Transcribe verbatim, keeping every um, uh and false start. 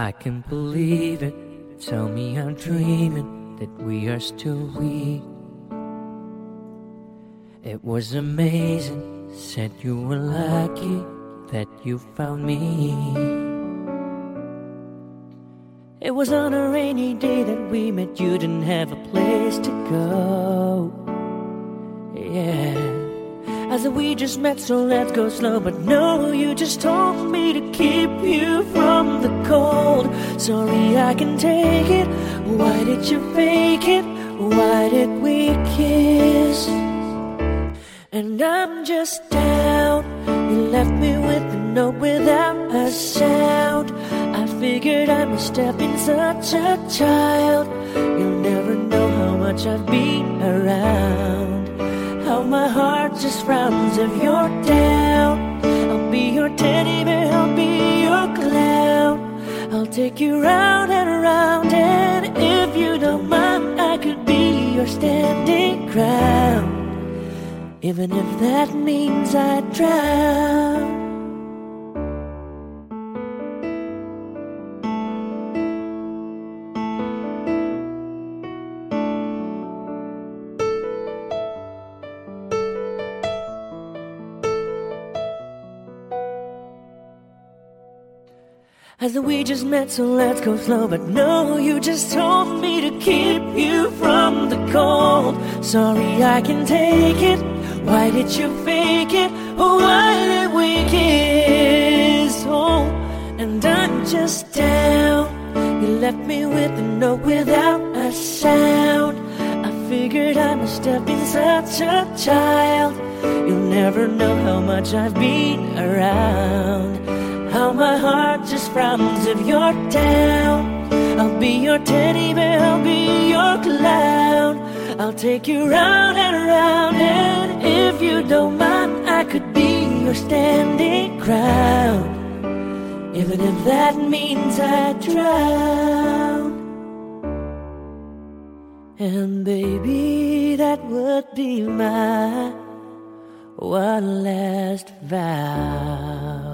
I can't believe it. Tell me I'm dreaming that we are still we. It was amazing. Said you were lucky that you found me. It was on a rainy day that we met. You didn't have a place to go. Yeah, I said we just met, so let's go slow. But no, you just told me to keep you from the cold. Sorry, I can take it. Why did you fake it? Why did we kiss? And I'm just down. You left me with a note without a sound. I figured I must have been such a child. You'll never know how much I've been around, how my heart just frowns if you're down. I'll be your teddy bear, I'll be your clown. I'll take you round and around. And if you don't mind, I could be your standing ground, even if that means I drown. I said we just met, so let's go slow. But no, you just told me to keep you from the cold. Sorry, I can take it. Why did you fake it? Why did we kiss? Oh, and I'm just down. You left me with a note without a sound. I figured I must have been such a child. You'll never know how much I've been around, how my heart just frowns if you're down. I'll be your teddy bear, I'll be your clown. I'll take you round and around. And if you don't mind, I could be your standing ground, even if that means I drown. And baby, that would be my one last vow.